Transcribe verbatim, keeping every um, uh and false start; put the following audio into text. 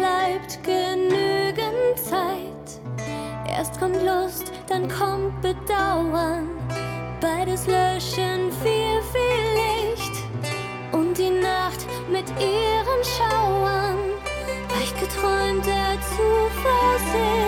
bleibt genügend Zeit. Erst kommt Lust, dann kommt Bedauern. Beides löschen viel, viel Licht. Und die Nacht mit ihren Schauern weicht geträumter Zuversicht.